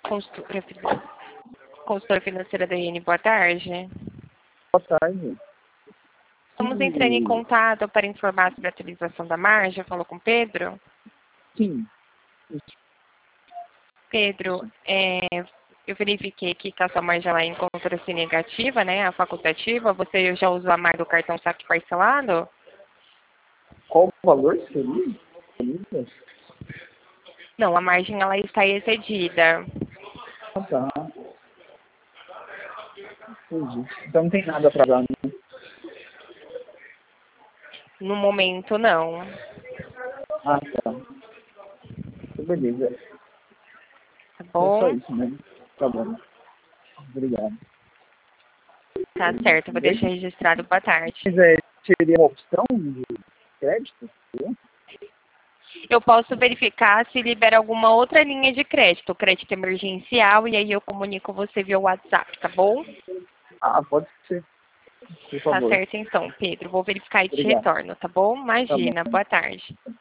consultora financeira da IN, boa tarde. Boa tarde. Estamos entrando em contato para informar sobre a atualização da margem. Falou com o Pedro? Sim. Pedro, eu verifiquei aqui que a sua margem ela encontra-se negativa, né? A facultativa. Você já usou a margem do cartão saque parcelado? Qual o valor seria? Não, a margem ela está excedida. Ah, tá. Entendi. Então não tem nada para dar, né? No momento, não. Ah, tá. Beleza. Tá É bom? só isso, né? Tá bom. Obrigado. Tá certo, vou deixar registrado. Boa tarde. Mas seria uma opção de crédito? Eu posso verificar se libera alguma outra linha de crédito emergencial, e aí eu comunico você via WhatsApp, tá bom? Ah, pode ser. Por Tá favor. certo então, Pedro. Vou verificar e te Obrigado. retorno, tá bom? Tá bom. Imagina. Boa tarde.